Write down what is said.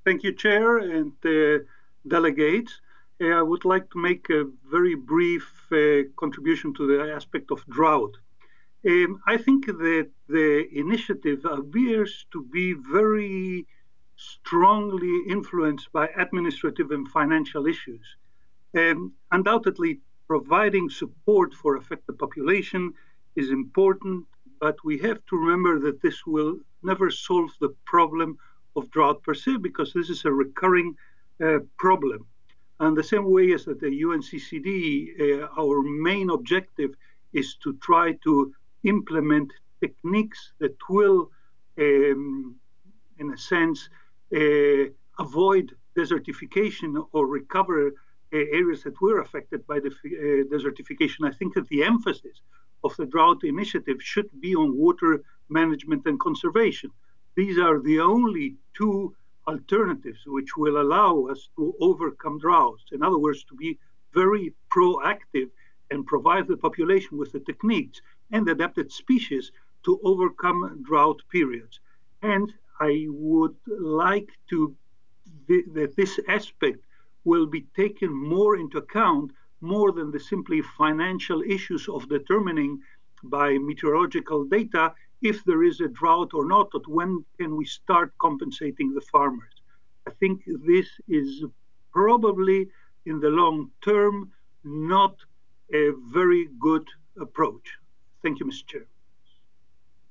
Thank you, Chair and delegates. I would like to make a very brief contribution to the aspect of drought. I think that the initiative appears to be very strongly influenced by administrative and financial issues. Undoubtedly, providing support for affected population is important, but we have to remember that this will never solve the problem of drought per se, because this is a recurring problem. And the same way as at the UNCCD, our main objective is to try to implement techniques that will, in a sense, avoid desertification or recover areas that were affected by the desertification. I think that the emphasis of the drought initiative should be on water management and conservation. These are the only two alternatives which will allow us to overcome droughts. In other words, to be very proactive and provide the population with the techniques and adapted species to overcome drought periods. And I would like to that this aspect will be taken more into account more than the simply financial issues of determining by meteorological data if there is a drought or not, or when can we start compensating the farmers. I think this is probably in the long term not a very good approach. Thank you, Mr. Chair.